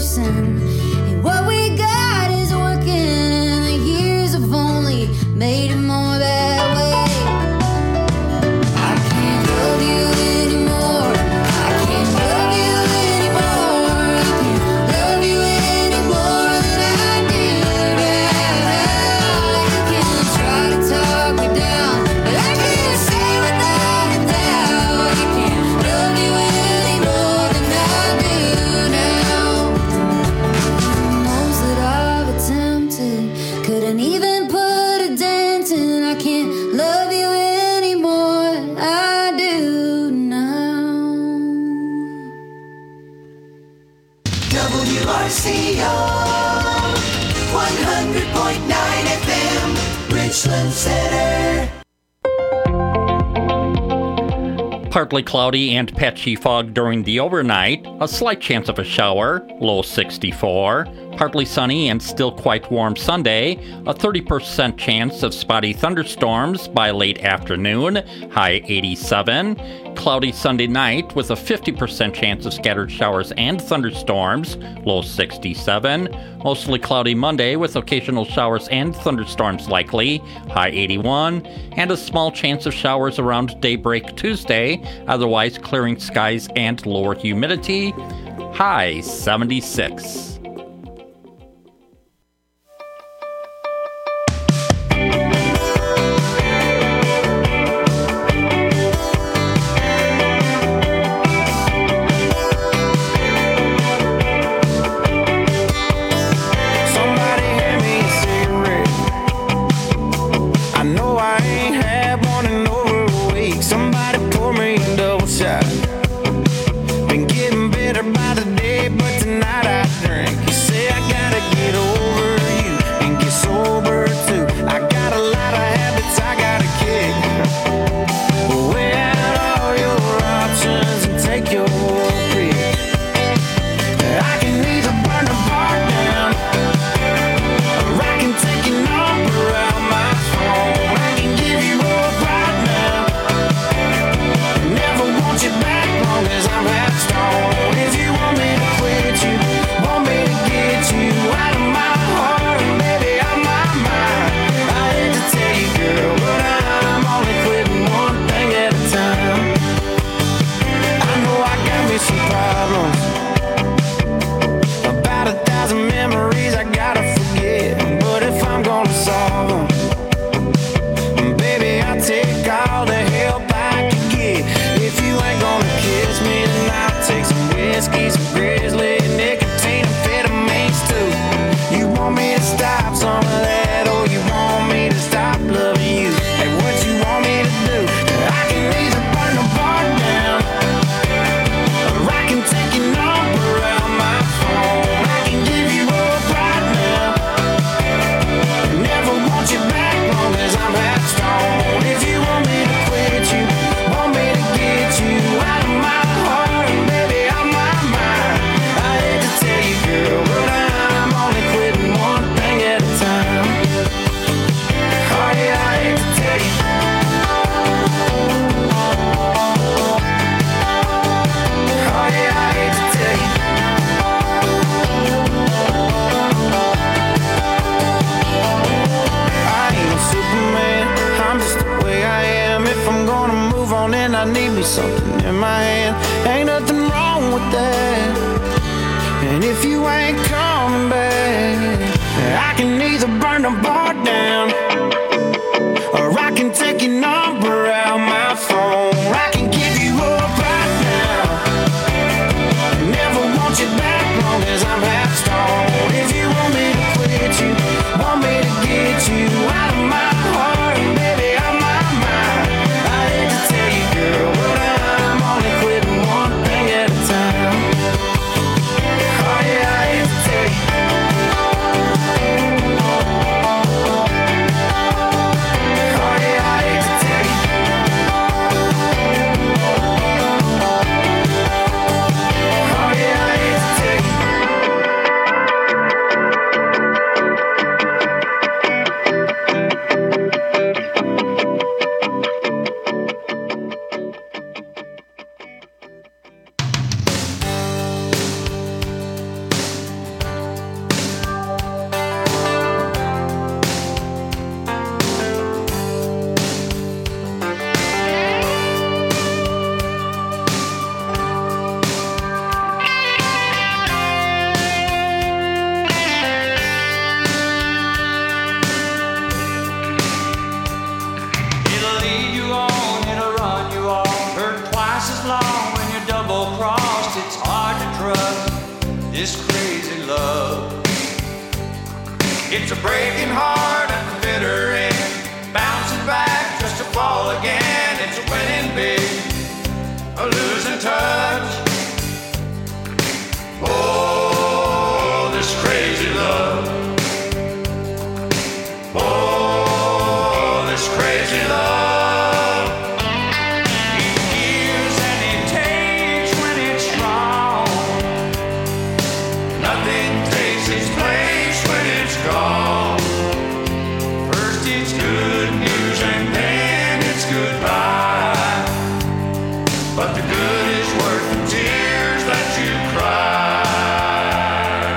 person. And what we got is working, and the years have only made it more that way. I can't love you anymore. I can't love you anymore. I can't love you anymore than I do now. You can try to talk me down, but I can't say without a doubt. You can't love you anymore than I do now. Most that I've attempted couldn't even put a dent in. I can't love you anymore. I do now. WRCO 100.9 FM, Richland Center. Partly cloudy and patchy fog during the overnight. A slight chance of a shower, low 64. Partly sunny and still quite warm Sunday. A 30% chance of spotty thunderstorms by late afternoon, high 87. Cloudy Sunday night with a 50% chance of scattered showers and thunderstorms, low 67. Mostly cloudy Monday with occasional showers and thunderstorms likely, high 81. And a small chance of showers around daybreak Tuesday, otherwise clearing skies and lower humidity, high 76. Something in my hand, ain't nothing wrong with that. And if you ain't coming back, I can either burn the bar down, or I can take your number out my phone. I can give you up right now, never want you back long as I'm half stoned. If you want me to quit you, want me to get you out of my heart, baby, out my mind. I hate to tell you, girl, but I'm only quitting one thing at a time. Oh yeah, I hate to tell you. Oh yeah, I hate to tell you. this crazy love. It's a breaking heart at the bitter end, bouncing back just to fall again. It's a winning big, a losing touch. Oh, this crazy love. Oh, this crazy love. It gives and it takes when it's strong. Nothing takes its place when it's gone. First it's good news and then it's goodbye. But the good is worth the tears that you cry.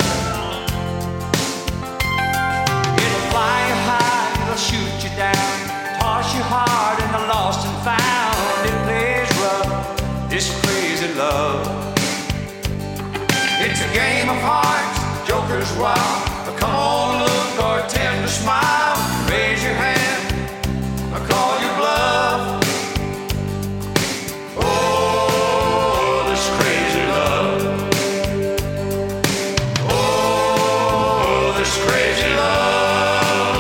It'll fly you high, it'll shoot you down, toss you hard in the lost and found. It plays rough, this crazy love. It's a game of hearts, joker's wild. But come on, look or attempt to smile. Raise your hand, or call your bluff. Oh, this crazy love. Oh, this crazy love.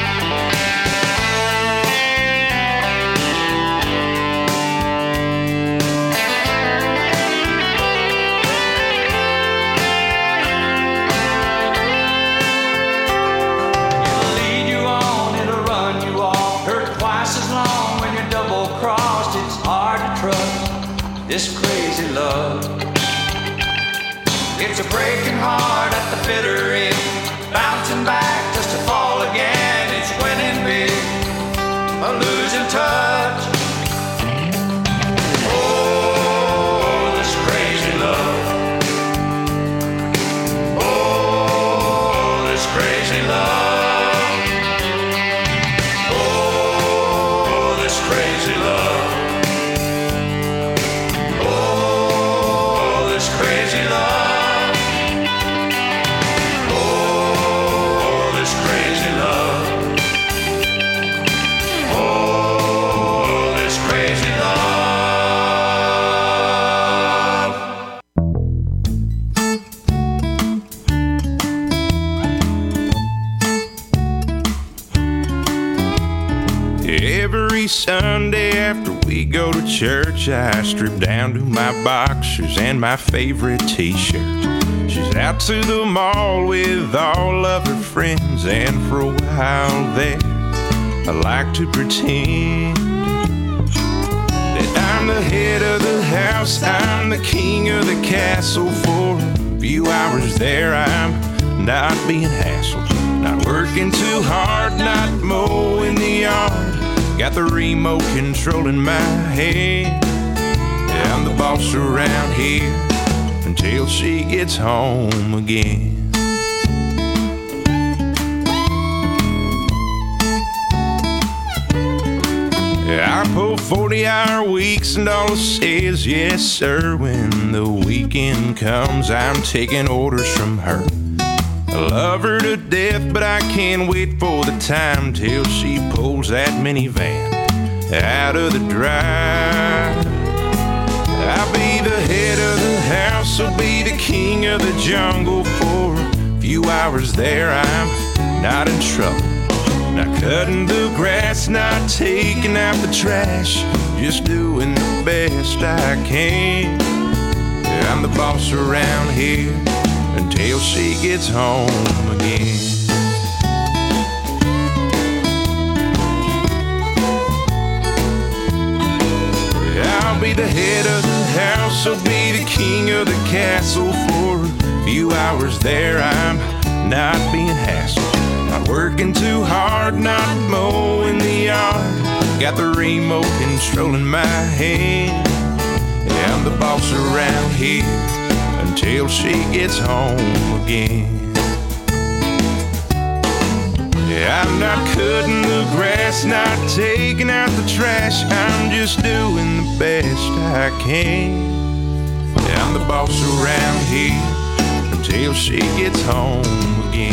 It'll lead you on, it'll run you off. Hurt twice as long when you're double crossed. It's hard to trust this crazy love. It's a breaking heart at the bitter end, bouncing back just to fall again. It's winning big, a losing touch. Oh, this crazy love. Oh, this crazy love. Oh, this crazy love. Oh, this crazy love. Oh, this crazy love. Oh, this crazy love. Every Sunday after we go to church, I strip down to my boxers and my favorite t-shirt. She's out to the mall with all of her friends, and for a while there, I like to pretend that I'm the head of the house, I'm the king of the castle. For a few hours there, I'm not being hassled, not working too hard, not mowing the yard. Got the remote control in my hand. Yeah, I'm the boss around here until she gets home again. Yeah, I pull 40-hour weeks and all it says, yes sir. When the weekend comes, I'm taking orders from her. I love her to death, but I can't wait for the time till she pulls that minivan out of the drive. I'll be the head of the house, I'll be the king of the jungle. For a few hours there, I'm not in trouble, not cutting the grass, not taking out the trash, just doing the best I can. Yeah, I'm the boss around here until she gets home again. I'll be the head of the house, I'll be the king of the castle. For a few hours there, I'm not being hassled, not working too hard, not mowing the yard. Got the remote control in my hand. Yeah, I'm the boss around here until she gets home again. Yeah, I'm not cutting the grass, not taking out the trash, I'm just doing the best I can. Yeah, I'm the boss around here until she gets home again.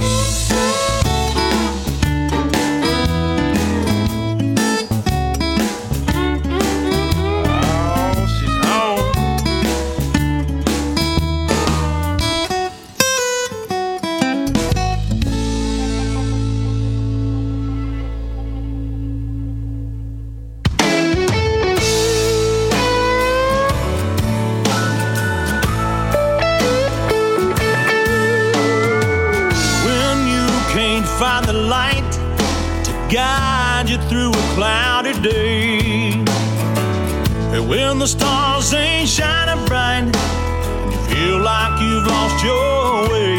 light to guide you through a cloudy day. And when the stars ain't shining bright and you feel like you've lost your way,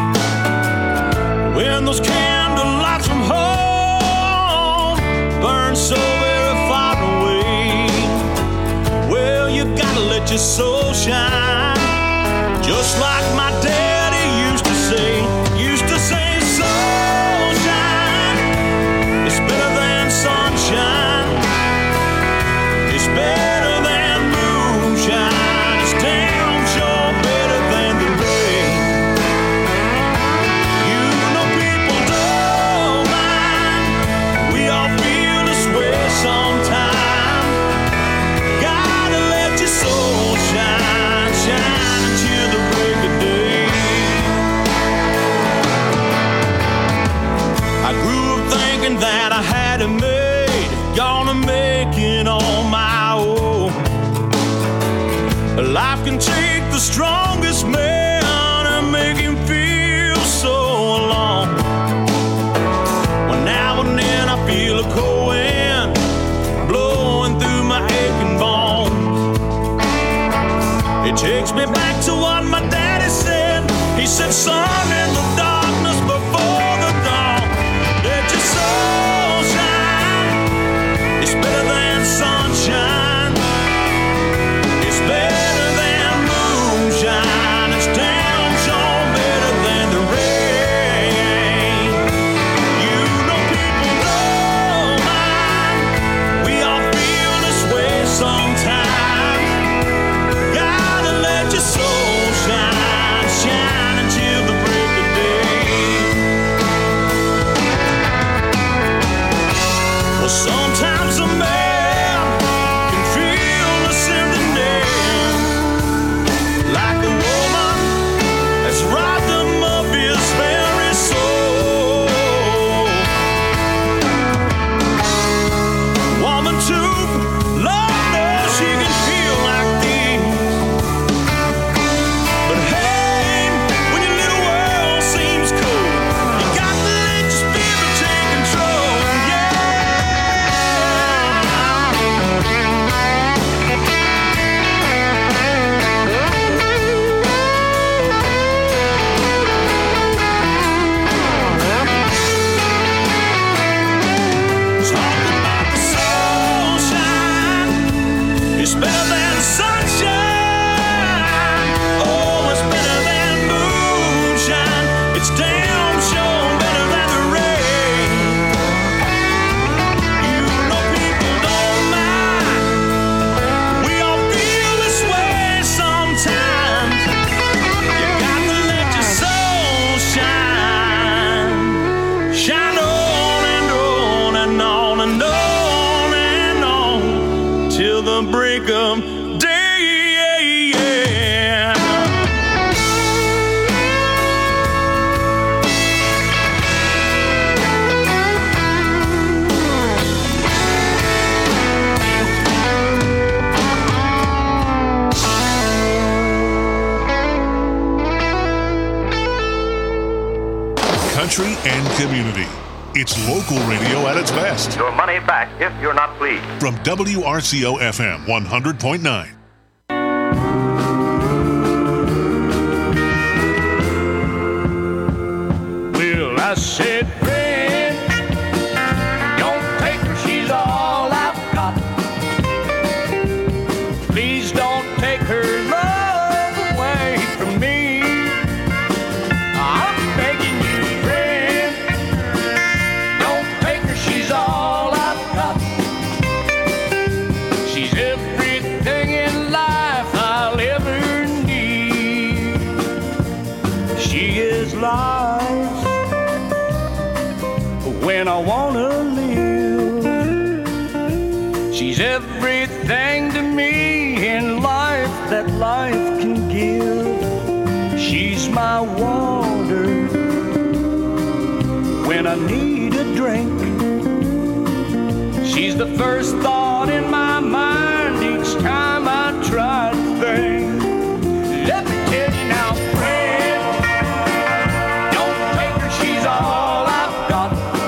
when those candlelights from home burn so very far away, well, you gotta let your soul shine, just like my daddy used to say. Sunshine is better than sunshine. It's better than moonshine. It's damn sure better than the rain. You know people don't mind. We all feel this way sometime. Gotta let your soul shine, shine until the break of day. I grew up thinking that I had it made, gonna make it on my own. Life can take the strongest man and make him feel so alone. Well, now and then I feel a cold wind blowing through my aching bones. It takes me back to what my daddy said. He said, son, in the darkness before the dawn, let your soul shine. It's better than sunshine. It's better than moonshine. It's damn sure better than the rain. You know people don't mind. We all feel this way sometime. Gotta let your soul shine, shine until the break of day. Well, sometimes a man can feel this emptiness, like a woman has robbed him of his very soul. Woman too, Lord knows she can feel like this. But hey, when your little world seems cold, you got to let your spirit take control. Talk about the sunshine. It's better than sunshine. Oh, it's better than moonshine. It's damn sure better than the rain. You know people don't mind. We all feel this way sometimes. You got to let your soul shine. Shine on and on and on and on and on till the break of day. Country and community. It's local radio at its best. Your money back if you're not pleased. From WRCO FM 100.9. Well, I said, friend, don't take her, she's all I've got. Please don't take her love away from me. I'm begging you, friend, don't take her, she's all I've got. She's everything in life I'll ever need. She is life when I wanna live. She's everything to me in life that life can give. She's my water when I need a drink. She's the first thought in my mind each time I try to think. Let me tell you now, friend, don't take her, she's all I've got.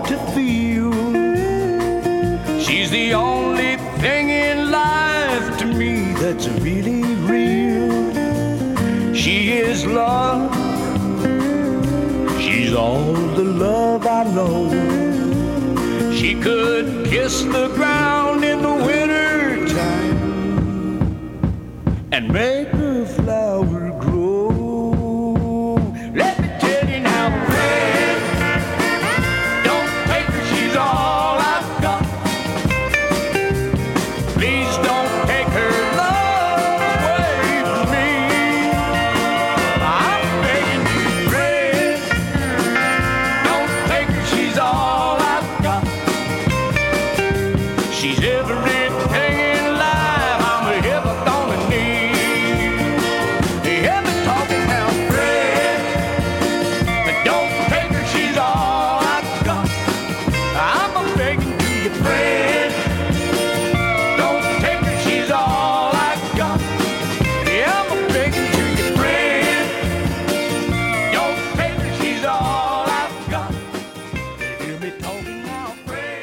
to feel. She's the only thing in life to me that's really real. She is love. She's all the love I know. She could kiss the ground in the winter time and make her flower grow. Let me tell you now, friend, don't take her, she's all I've got. Please don't take her love away from me. I'm begging you, friend, don't take her, she's all I've got. She's everything in life I'm ever gonna need. Hear me talking now, friend, but don't take her, she's all I've got. I'm a begging to you, friend, don't take her, she's all I've got. Yeah, I'm a begging to you, friend, don't take her, she's all I've got. Hear me talking now, friend.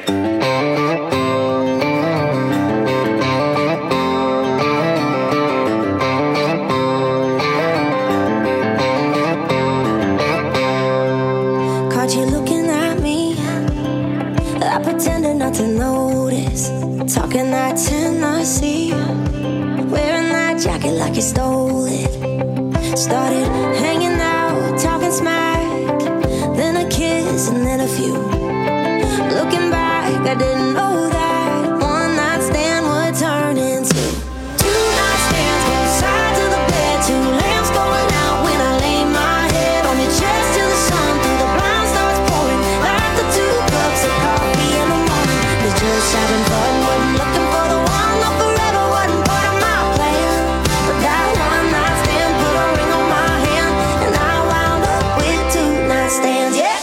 Caught you looking at me. I pretended not to notice. Talking that Tennessee. Wearing that jacket like you stole it. Started hanging out, talking smack. Then a kiss and then a few. Looking back, I didn't know that one night stand would turn into two night stands, both sides of the bed. Two lamps going out when I lay my head on your chest till the sun through the blind starts pouring. Like the 2 cups of coffee in the morning. Was just having fun, wasn't looking for the one. Love forever wasn't part of my plan. But that one night stand put a ring on my hand, and I wound up with 2 night stands. Yeah.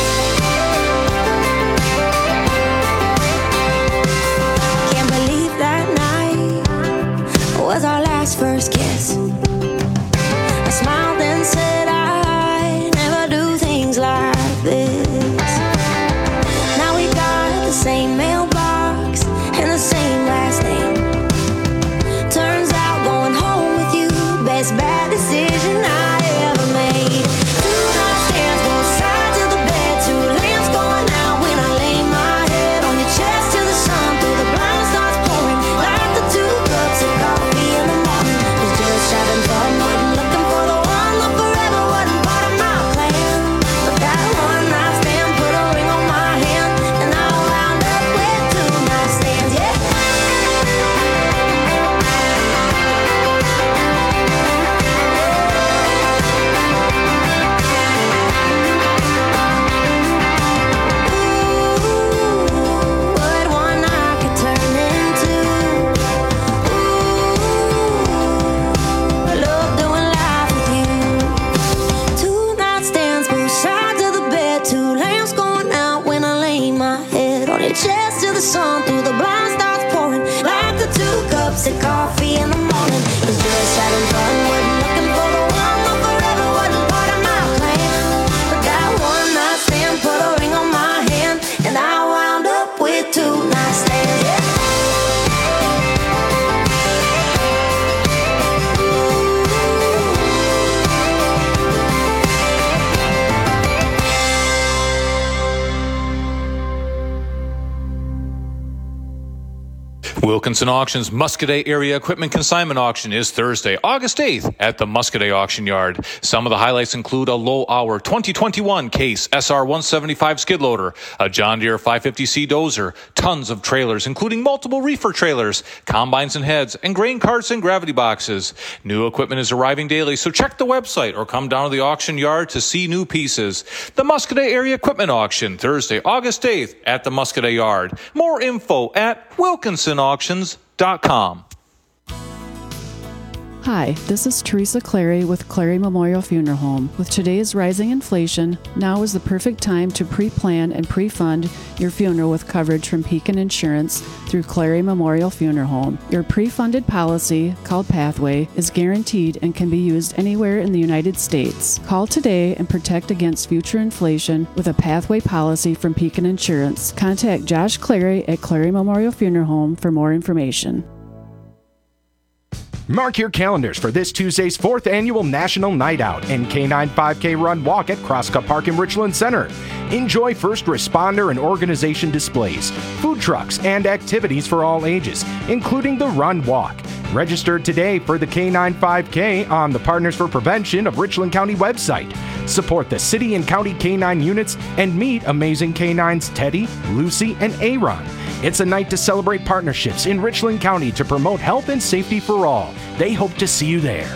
Can't believe that night was our last first kiss. I smiled and said I never do things like this. Now we got the same mailbox and the same last name. Turns out going home with you, best bad decision I ever made. 2 night stands, both sides of the bed. 2 lamps going out when I lay my head on your chest till the sun through the blind starts pouring. Like the 2 cups of coffee in the morning. Was just having fun, wasn't looking for the one. Love forever wasn't part of my plan. But that one night stand put a ring on my hand, and I wound up with 2 night stands. Yeah. What one night could turn into. Love doing life with you. 2 night stands, both sides of the bed. 2 lamps going out when I lay my head on your chest till the sun through the blind starts pouring. Like the 2 cups of coffee in the morning. Was just having fun, wasn't looking for the one. Love forever wasn't part of my plan. But that one night stand put a ring on my hand, and I wound up with 2 night stands. Yeah. Wilkinson Auction's Muscoda Area Equipment Consignment Auction is Thursday, August 8th at the Muscoda Auction Yard. Some of the highlights include a low-hour 2021 Case SR-175 skid loader, a John Deere 550C dozer, tons of trailers, including multiple reefer trailers, combines and heads, and grain carts and gravity boxes. New equipment is arriving daily, so check the website or come down to the auction yard to see new pieces. The Muscoda Area Equipment Auction, Thursday, August 8th at the Muscoda Yard. More info at WilkinsonAuctions.com. Hi, this is Teresa Clary with Clary Memorial Funeral Home. With today's rising inflation, now is the perfect time to pre-plan and pre-fund your funeral with coverage from Pekin Insurance through Clary Memorial Funeral Home. Your pre-funded policy, called Pathway, is guaranteed and can be used anywhere in the United States. Call today and protect against future inflation with a Pathway policy from Pekin Insurance. Contact Josh Clary at Clary Memorial Funeral Home for more information. Mark your calendars for this Tuesday's 4th Annual National Night Out and K9 5K Run Walk at Crosscup Park in Richland Center. Enjoy first responder and organization displays, food trucks, and activities for all ages, including the Run Walk. Register today for the K9 5K on the Partners for Prevention of Richland County website. Support the city and county K9 units and meet amazing K9s Teddy, Lucy, and Aaron. It's a night to celebrate partnerships in Richland County to promote health and safety for all. They hope to see you there.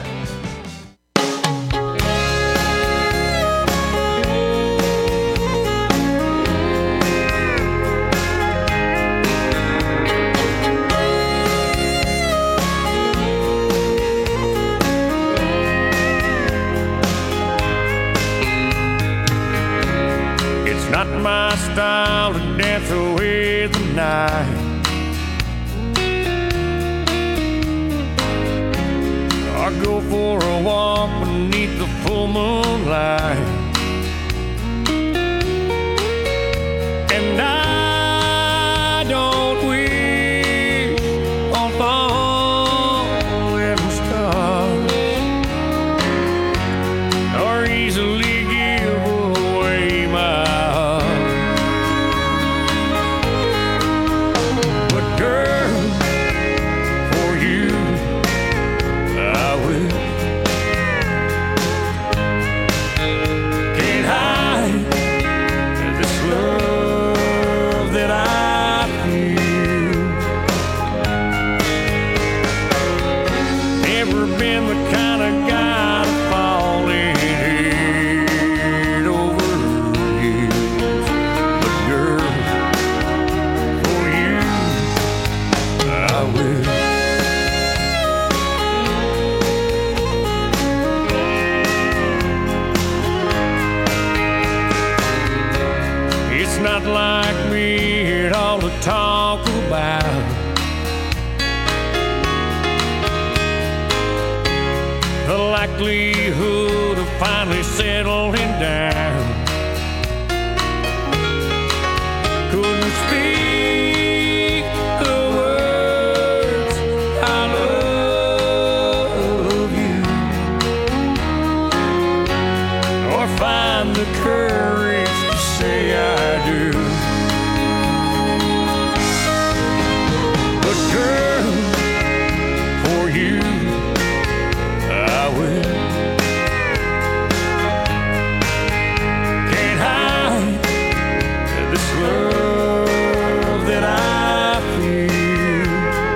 It's not my style to dance away the night. I go for a walk beneath the full moonlight, and I don't wish on falling stars or easily give away my heart. But girl, for you I will. Can't hide this love that I feel. Never been the kind of guy to fall in head over heels. But girl, for you I will. It's not like me at all to talk about the likelihood of finally settling down. Couldn't speak the words I love you, or find the courage to say I do. But girl, for you I will. Can't hide this love that I feel.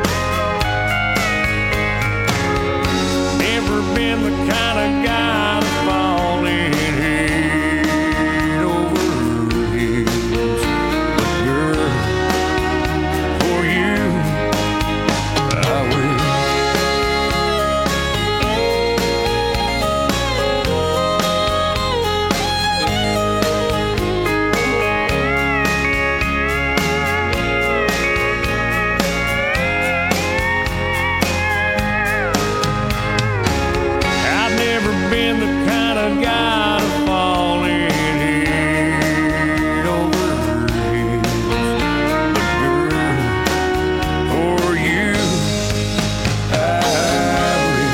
Never been the kind of guy to fall in head over heels. But girl, for you I will. I've never been the kind of guy to fall in head over heels. But girl, for you I will.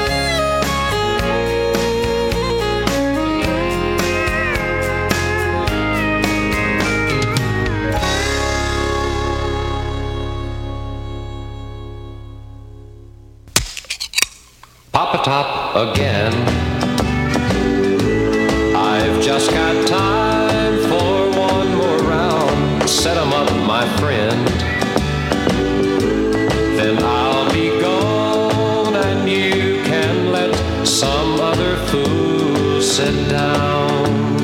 Papa Top again. I've just got time for one more round. Set 'em up, my friend. Then I'll be gone and you can let some other fool sit down.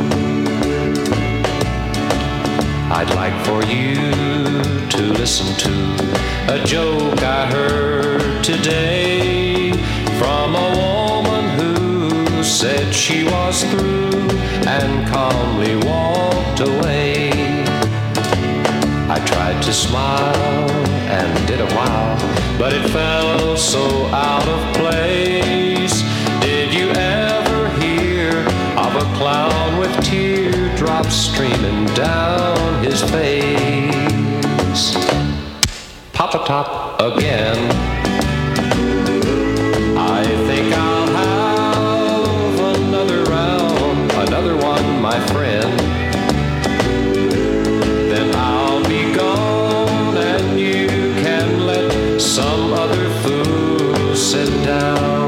I'd like for you to listen to a joke I heard today. from a woman who said she was through and calmly walked away. I tried to smile and did a while, but it felt so out of place. Did you ever hear of a clown with teardrops streaming down his face? Papa Top again. I think I'll have another round, another one, my friend. Then I'll be gone and you can let some other fool sit down.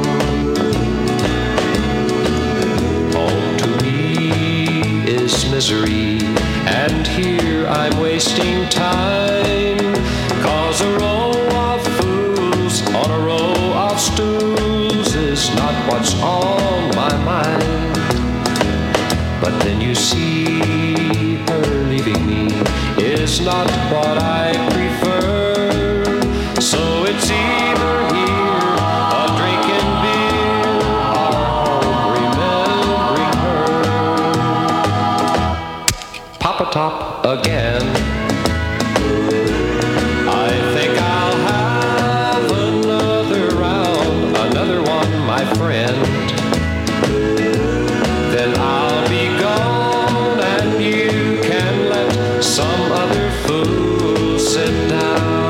Home to me is misery, and here I'm wasting time, 'cause a row of fools on a row of stools is not what's on my mind. But then you see, her leaving me is not what I prefer. So it's either here, a drinking beer, or home remembering her. Papa Top again. I think I'll have another round, another one, my friend. Then I'll be gone and you can let some other fool sit down.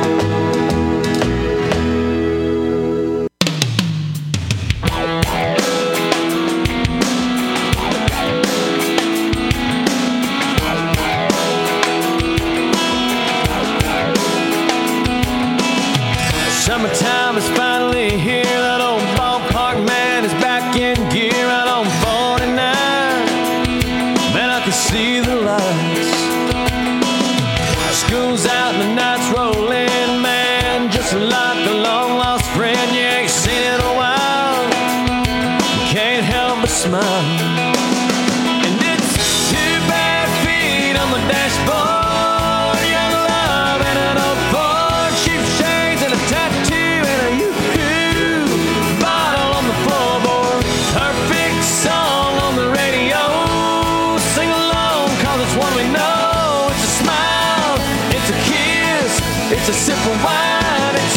Summertime is finally here. That old ballpark man is back in gear out on 49. Man, I can see the lights. School's out and the night's rolling, man. Just like a long lost friend you ain't seen in a while. Can't help but smile. And it's 2 bad feet on the dashboard, young love and an old Ford, cheap shades and a tattoo and a yoo-hoo bottle on the floorboard. Perfect song on the radio. Sing along, 'cause it's one we know. It's a smile, it's a kiss, it's a sip of wine. It's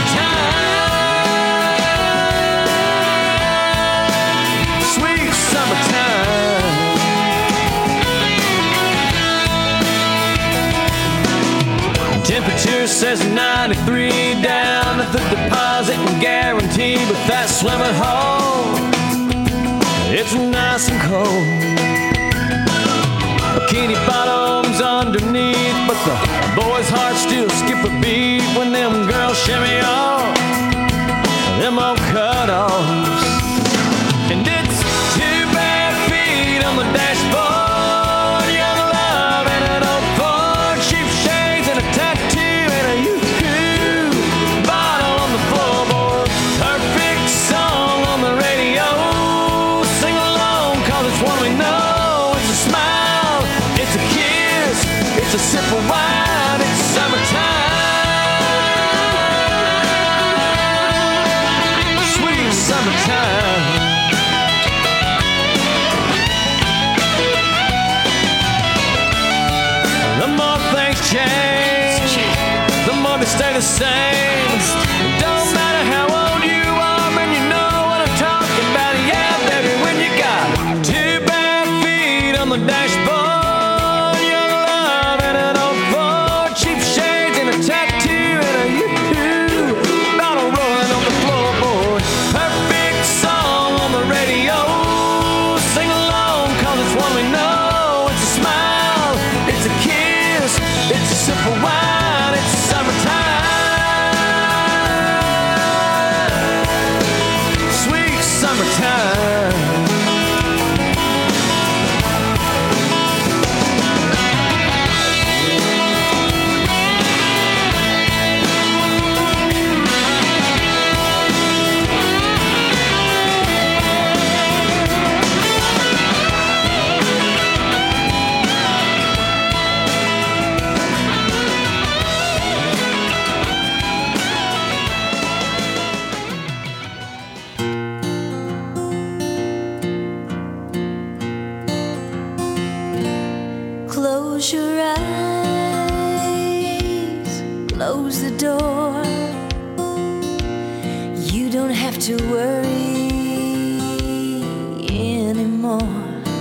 summertime, sweet summertime. Temperature says 93 down at the deposit and guarantee, but that swimming hole, it's nice and cold. Bikini bottoms underneath, but the boys' hearts still skip a beat when them girls shimmy off them old cut-offs. And it's 2 bad feet on the dashboard, young love and an old Ford, cheap shades and a tattoo and a yoo-hoo bottle on the floorboard. Perfect song on the radio. Sing along, 'cause it's one we know. It's a smile, it's a kiss, it's a sip of wine. It's summertime, sweet summertime. The more things change, the more they stay the same. Don't matter how old you are, man, you know what I'm talking about. Yeah, baby, when you got 2 bad feet on the dashboard, young love and an old Ford, cheap shades and a tattoo and a yoo-hoo bottle rolling on the floorboard. Perfect song on the radio. Sing along, 'cause it's one we know. It's a smile, it's a kiss, it's a sip of wine. It's summertime, sweet summertime. Close your eyes, close the door. You don't have to worry anymore.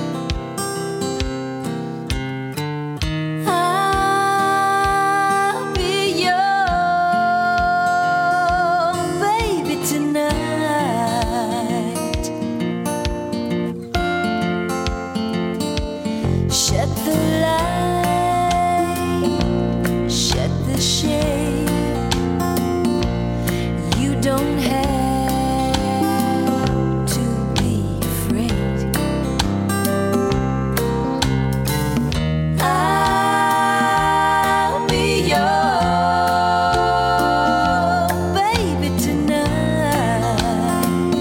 I'll be your baby tonight. Shut the light, shut the shade. You don't have to be afraid. I'll be your baby tonight.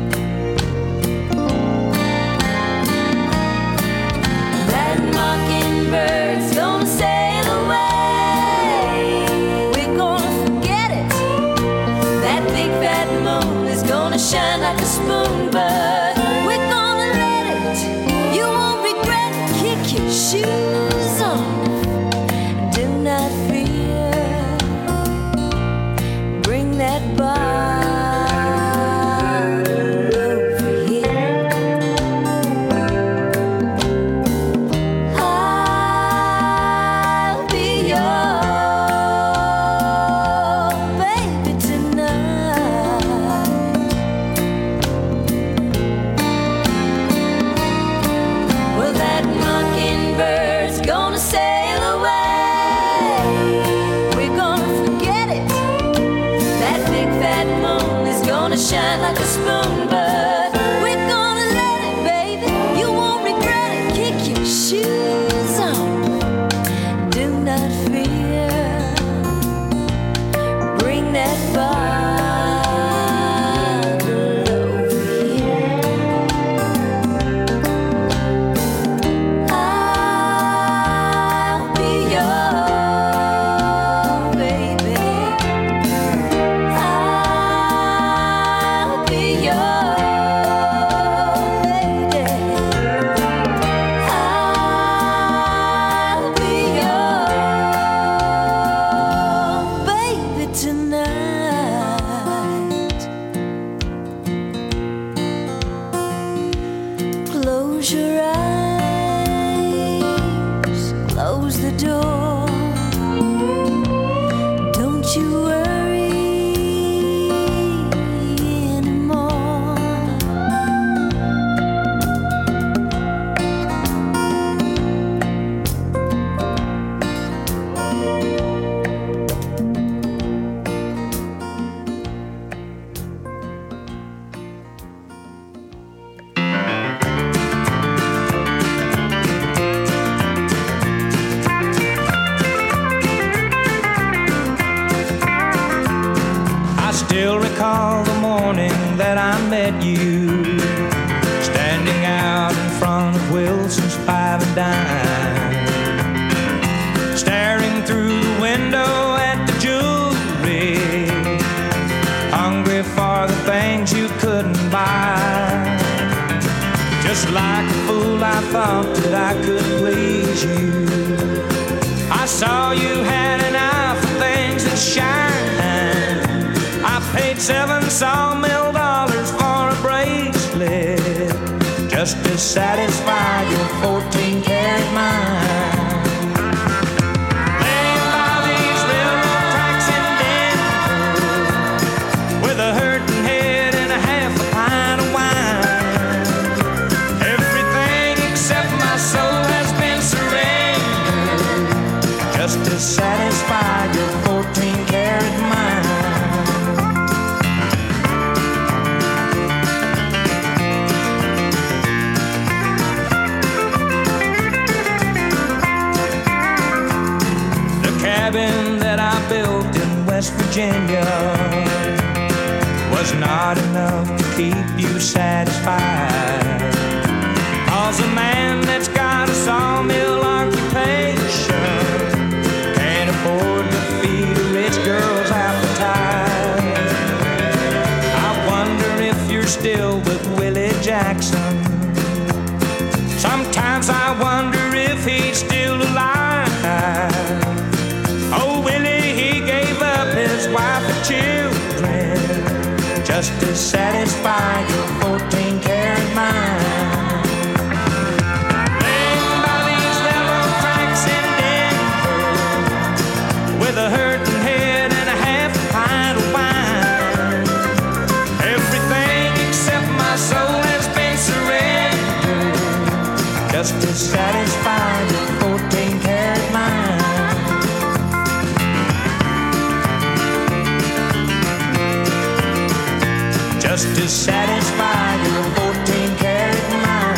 That mockingbird's gonna sail away. We're gonna forget it. That big fat moon is gonna shine like a spoon, but we're gonna let it. You won't regret it. Kick your shoes off. Do not fear. Bring that bottle over here. I'll be your baby tonight. Well, that mockingbird's gonna sail away. We're gonna forget it. That big fat moon is gonna shine like a spoon, but we're gonna let it, baby. You won't regret it. Kick your shoes off. Do not fear. Bring that bottle over here. I'll be your baby. I'll be your lady. I'll be your baby tonight. Close your eyes, close the door. Don't you worry anymore. I still recall the morning that I met you, standing out in front of Wilson's Five and Dime, staring through the window at the jewelry, hungry for the things you couldn't buy. Just like a fool, I thought that I could please you. I saw you had an eye for things that shine. I paid $7 sawmill for a bracelet just to satisfy your 14-karat mind. Laying by these railroad tracks in Denver with a hurting head and a half a pint of wine. Everything except my soul has been surrendered just to satisfy your 14-karat mind. Cabin that I built in West Virginia was not enough to keep you satisfied. 'Cause a man that's got a sawmill occupation can't afford to feed a rich girl's appetite. I wonder if you're still with Willie Jackson. Sometimes I wonder if he's still alive. to satisfy your 14-karat mind. Laying by these level tracks in Denver, with a hurting head and a half a pint of wine. Everything except my soul has been surrendered, just to satisfy your 14-karat mind. Just to satisfy your 14-karat mind.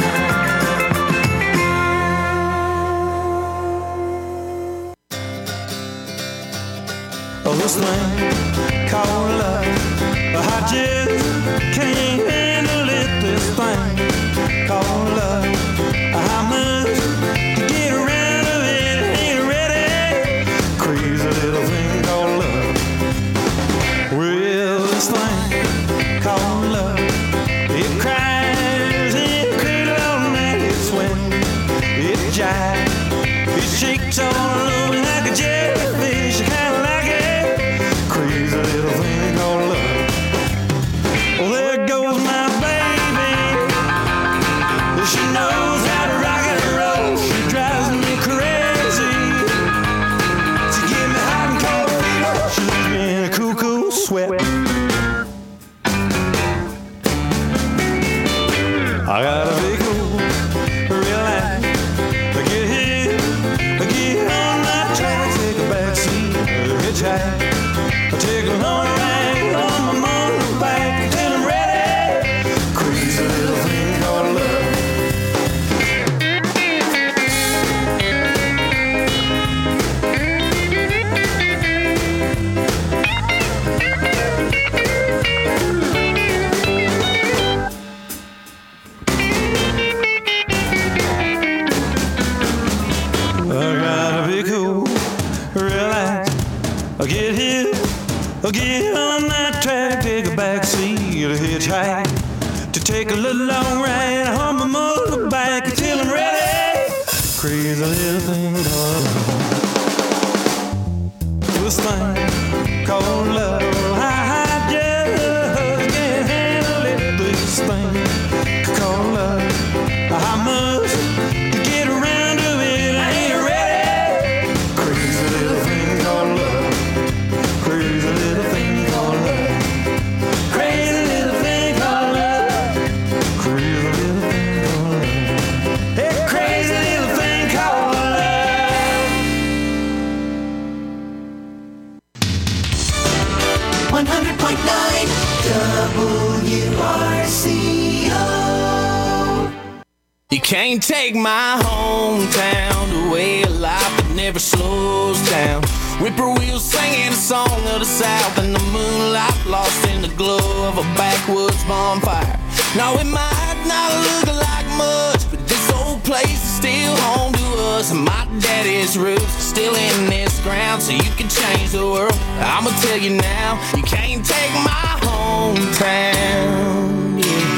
Oh, this thing called love, I just can't handle it. This thing called love, how much to get around of it ain't ready. Crazy little thing called love. Well, this thing called love, it cries, it cradles all night, it swings, it jives, it shakes all over like a jellyfish. I kinda like it. Crazy little thing called love. Well, there goes my baby. She knows how to rock and roll. She drives me crazy. She gives me hot and cold fever. She leaves me in a cool, cool sweat. I got a big old relax. I get here, I get on that track, take a back seat, hitchhike. I take a long ride on my motorbike till I'm ready. Crazy little thing called love. I gotta be cool, relax. I get here, I get on that track, take a back seat, a hitchhike, to take a little long ride on my motorbike until I'm ready. Crazy little thing called love. This thing called love, I just can't handle it. This thing called love, how much to get around to it ain't ready. Crazy little thing called love. Crazy little thing called love. Crazy little thing called love. Crazy little thing called love. Hey, crazy little thing called love. 100.9 WRCO. You can't take my hometown, the way of life that never slows down. Whippoorwills singing a song of the South in the moonlight, lost in the glow of a backwoods bonfire. Now it might not look like much, but this old place is still home to us, and my daddy's roots are still in this ground, so you can change the world. I'ma tell you now, you can't take my hometown. Yeah.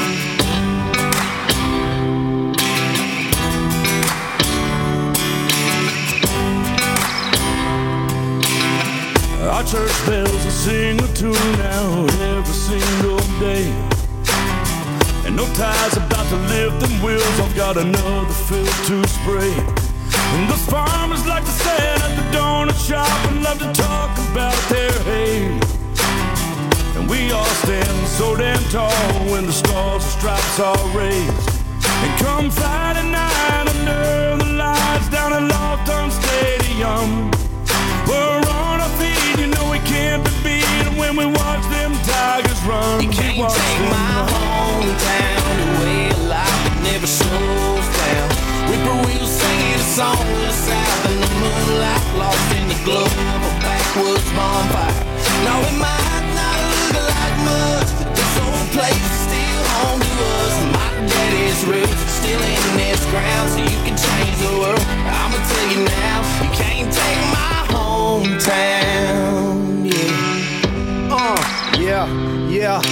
Our church bells will sing a tune out every single day. And no tires about to lift them wheels, I've got another field to spray. And those farmers like to stand at the donut shop and love to talk about their hay. And we all stand so damn tall when the stars and stripes are raised. And come Friday night under the lights down at Lofton Stadium, we're on our feet, you know we can't be beat when we watch them Tigers run. You can't take my hometown, the way of life that never slows down. Whippoorwills singing a song of the South in the moonlight, lost in the glow of a backwoods bonfire. Now it might not look like much, but this old place is still home to us, and my daddy's roots are still in this ground, so you can change the world. I'ma tell you now, you can't take my hometown. Yeah.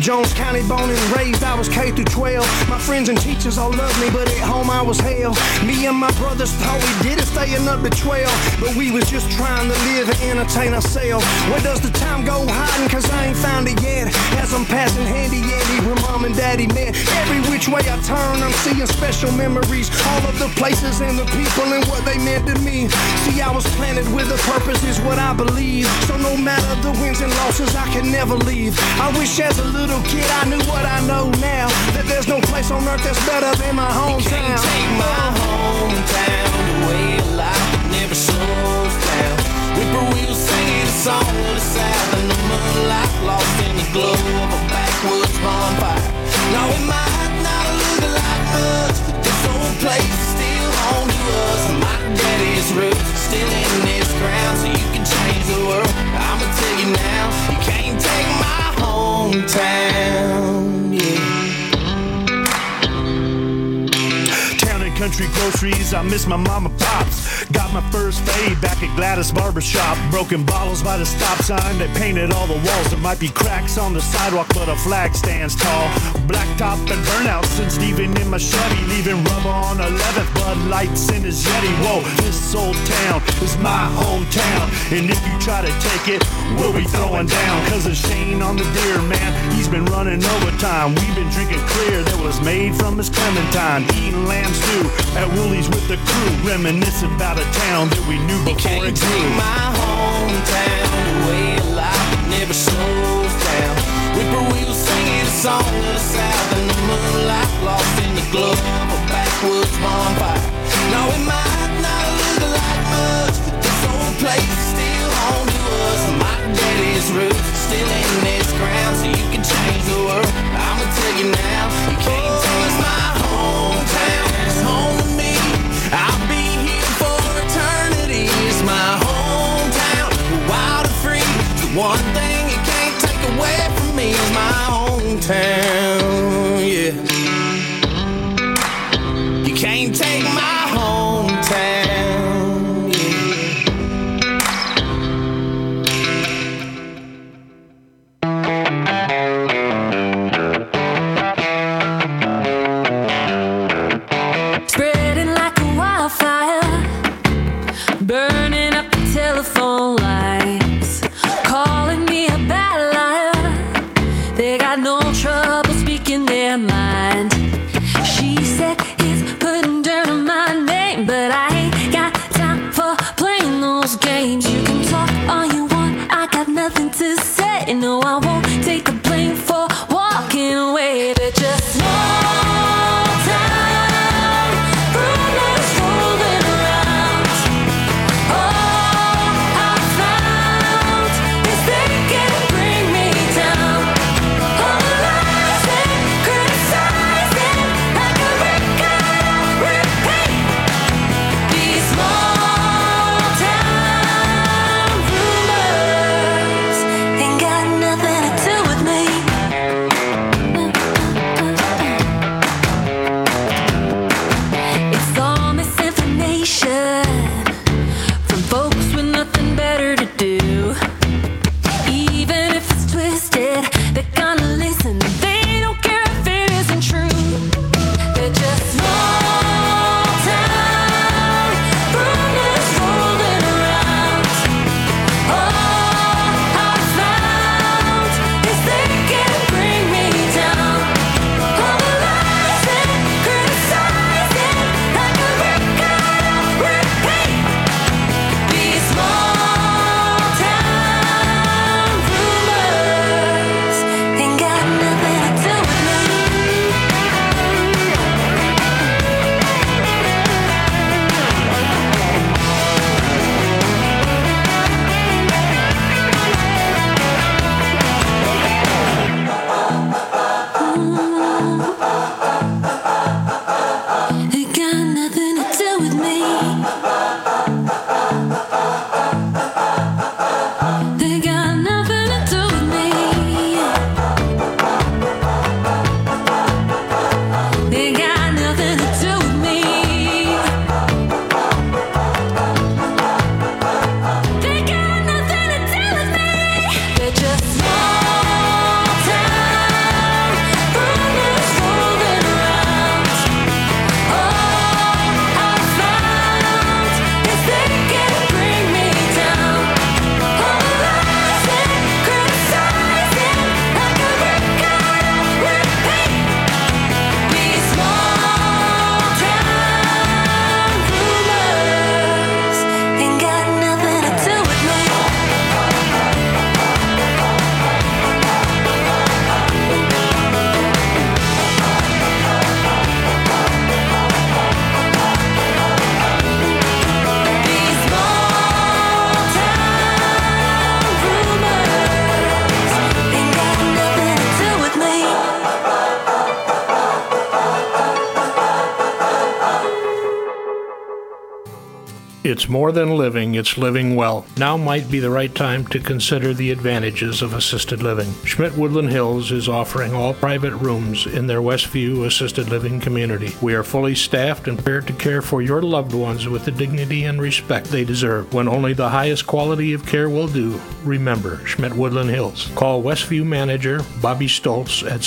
Jones County born and raised, I was K through 12. My friends and teachers all loved me, but at home I was hell. Me and my brothers thought we did it, staying up to 12. But we was just trying to live and entertain ourselves. Where does the time go hiding? Cause I ain't found it yet. As I'm passing handy Andy where mom and daddy met. Every which way I turn, I'm seeing special memories. All of the places and the people and what they meant to me. See, I was planted with a purpose is what I believe. So no matter the wins and losses, I can never leave. I wish as a little kid I knew what I know now. That there's no place on earth that's better than my hometown. You can't take my hometown away alive. It never slows down. Whippoorwills singing a song of the South in the moonlight, lost in the glow of a backwoods bonfire. Now it might not look like much, but this old place is still home to us. My daddy's roots are still in this ground, so you can change the world. I'ma tell you now, you can't take my hometown, yeah. Country groceries, I miss my mama pops. Got my first fade back at Gladys Barbershop. Broken bottles by the stop sign, they painted all the walls. There might be cracks on the sidewalk, but a flag stands tall. Blacktop and burnouts and Steven in my Chevy, leaving rubber on 11th, Bud Lights in his Yeti. Whoa, this old town is my hometown, and if you try to take it, we'll be throwing down. Cause of Shane on the deer, man, he's been running overtime. We've been drinking clear that was made from his Clementine, eating lamb stew at Woolies with the crew, reminiscing about a town that we knew before it grew. Take my hometown away alive, it never slows down. Whippoorwills singing a song of the South in the moonlight, lost in the glow of a backwoods bonfire. Now it might not look like much, but this old place is still home to us. My daddy's roots are still in this ground, so you can change the world. I'ma tell you now, you can't take my hometown. It's home to me. I'll be here for eternity. It's my hometown, wild and free. The one thing you can't take away from me is my hometown, yeah. You can't take my hometown, yeah. Spreading like a wildfire, burning up the telephone lines, calling me a bad liar. They got no trouble speaking their mind. She said he's putting dirt on my name, but I ain't got time for playing those games. You can talk all you want, I got nothing to say. No, I won't take the blame for walking away. They're just small town rumors rolling around. All I found is they can bring me down. All the lies and criticizing like a record on repeat. These small town rumors ain't got nothing It's more than living, it's living well. Now might be the right time to consider the advantages of assisted living. Schmidt Woodland Hills is offering all private rooms in their Westview assisted living community. We are fully staffed and prepared to care for your loved ones with the dignity and respect they deserve. When only the highest quality of care will do, remember Schmidt Woodland Hills. Call Westview manager Bobby Stoltz at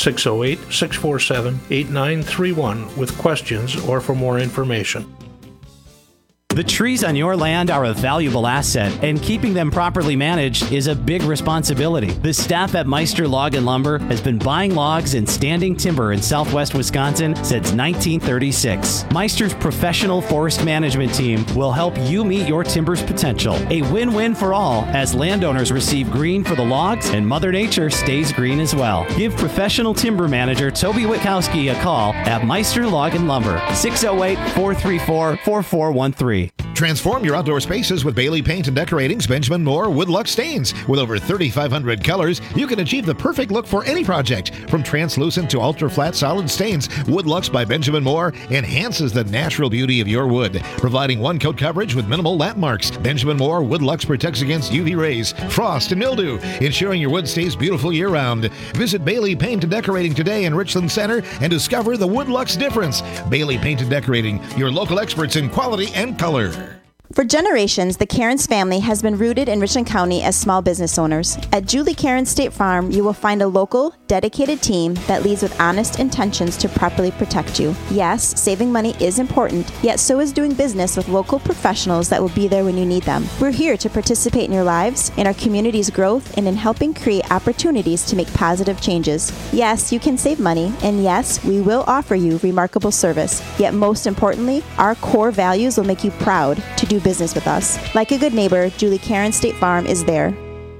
608-647-8931 with questions or for more information. The trees on your land are a valuable asset, and keeping them properly managed is a big responsibility. The staff at Meister Log and Lumber has been buying logs and standing timber in southwest Wisconsin since 1936. Meister's professional forest management team will help you meet your timber's potential. A win-win for all, as landowners receive green for the logs and Mother Nature stays green as well. Give professional timber manager Toby Witkowski a call at Meister Log and Lumber, 608-434-4413. Transform your outdoor spaces with Bailey Paint and Decorating's Benjamin Moore Woodluxe stains. With over 3,500 colors, you can achieve the perfect look for any project. From translucent to ultra-flat solid stains, Woodluxe by Benjamin Moore enhances the natural beauty of your wood, providing one-coat coverage with minimal lap marks. Benjamin Moore Woodluxe protects against UV rays, frost, and mildew, ensuring your wood stays beautiful year-round. Visit Bailey Paint and Decorating today in Richland Center and discover the Woodluxe difference. Bailey Paint and Decorating, your local experts in quality and color. For generations, the Cairns family has been rooted in Richland County as small business owners. At Julie Cairns State Farm, you will find a local, dedicated team that leads with honest intentions to properly protect you. Yes, saving money is important, yet so is doing business with local professionals that will be there when you need them. We're here to participate in your lives, in our community's growth, and in helping create opportunities to make positive changes. Yes, you can save money, and yes, we will offer you remarkable service. Yet most importantly, our core values will make you proud to do business with us. Like a good neighbor, Julie Cairns State Farm is there.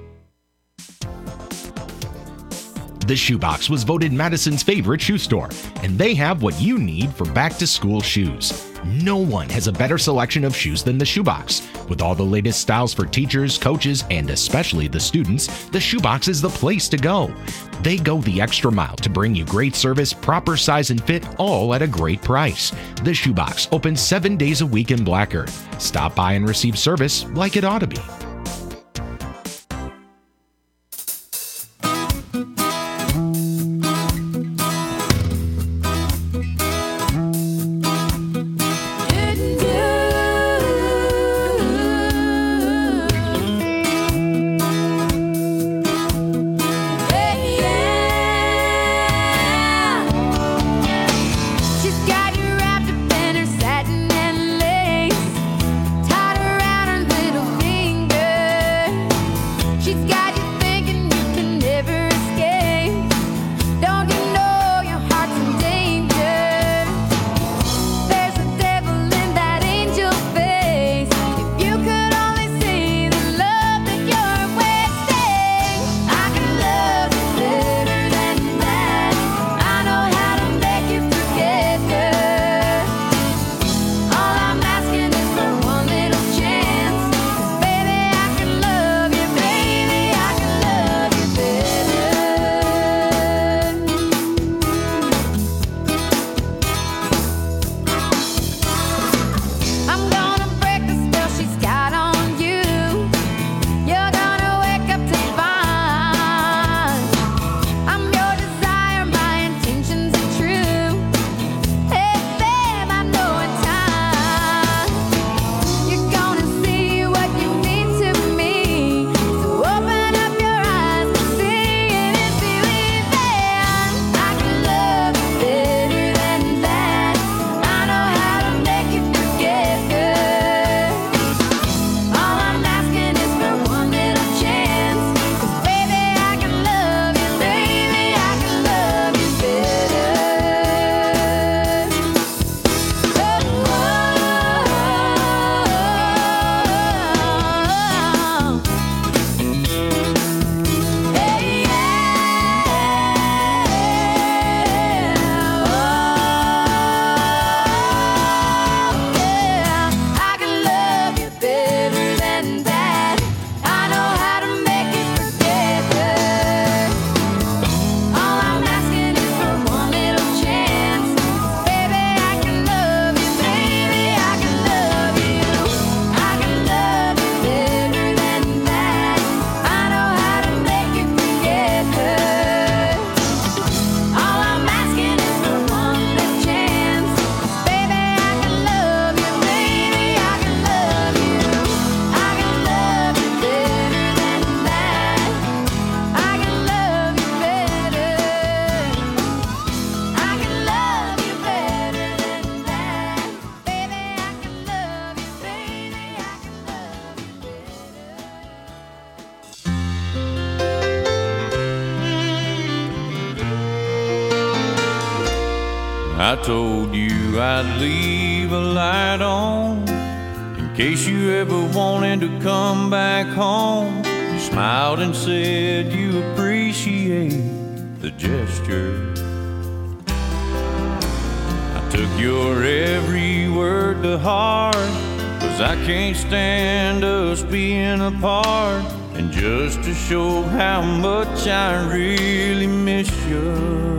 The Shoebox was voted Madison's favorite shoe store, and they have what you need for back-to-school shoes. No one has a better selection of shoes than the Shoebox. With all the latest styles for teachers, coaches, and especially the students, the Shoebox is the place to go. They go the extra mile to bring you great service, proper size and fit, all at a great price. The Shoebox opens 7 days a week in Black Earth. Stop by and receive service like it ought to be. Satin and lace tied around her little finger. I told you I'd leave a light on in case you ever wanted to come back home. You smiled and said you appreciate the gesture. I took your every word to heart, 'cause I can't stand us being apart. And just to show how much I really miss you,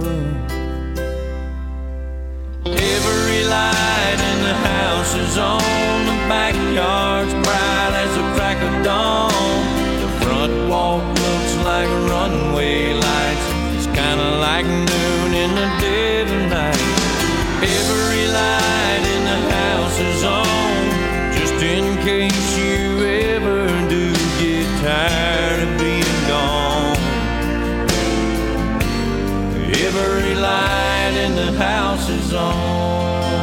every light in the house is on, the backyard's bright as the crack of dawn. The front walk looks like runway lights, it's kinda like noon in the dead of night. Every light in the house is on, just in case you ever do get tired of being gone. Every light in the house is on.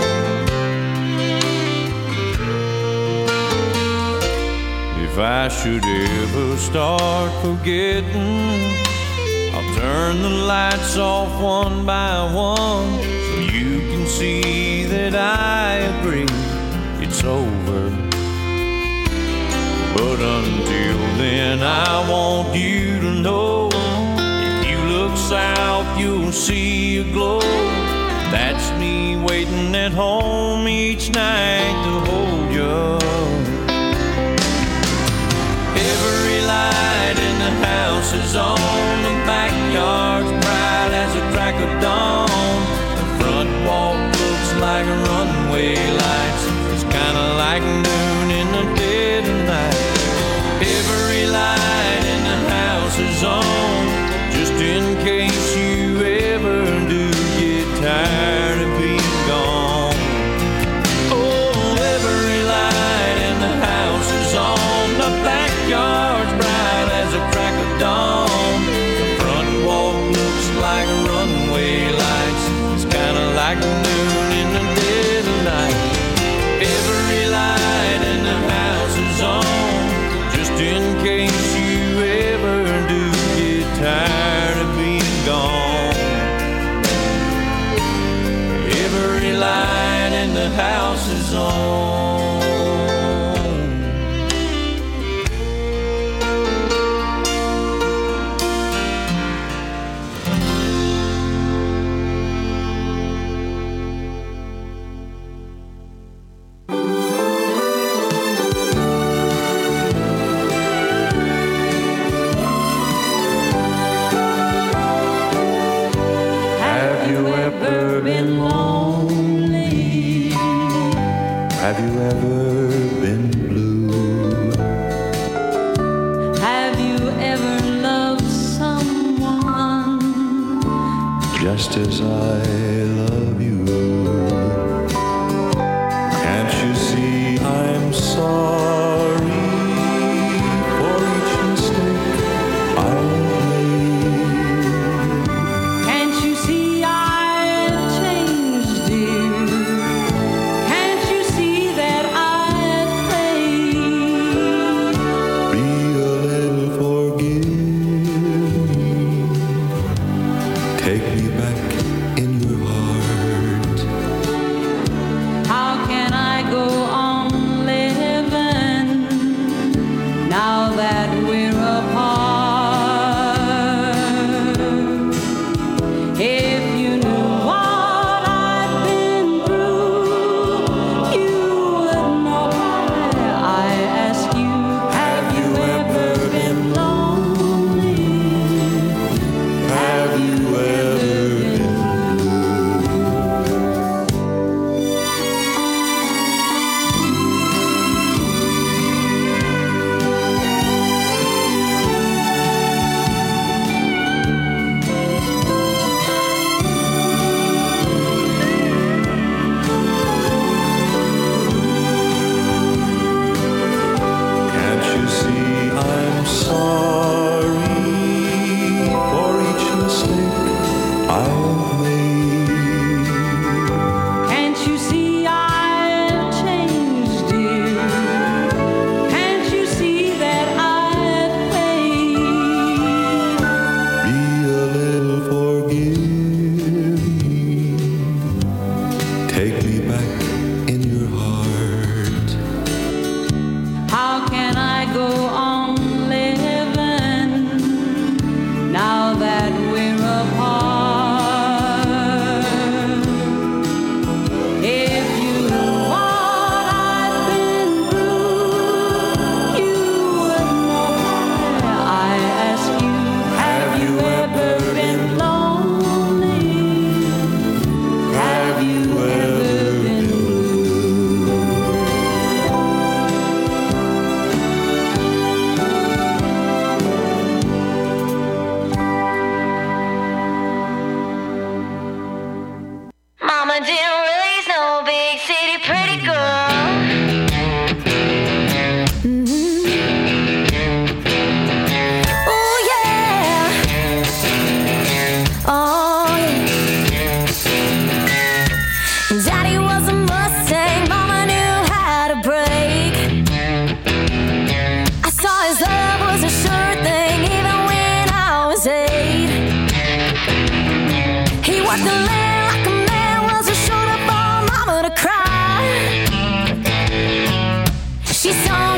If I should ever start forgetting, I'll turn the lights off one by one, so you can see that I agree it's over. But until then, I want you to know, if you look south, you'll see a glow. That's me waiting at home each night to hold you. Every light in the house is on, the backyard's bright as a crack of dawn. The front walk looks like runway lights, it's kinda like noon in the dead of night. Every light in the house is on, just in case you ever do get tired of being gone. Oh, every light in the house is on, the backyard's bright as a crack of dawn. The front walk looks like a runway light, She saw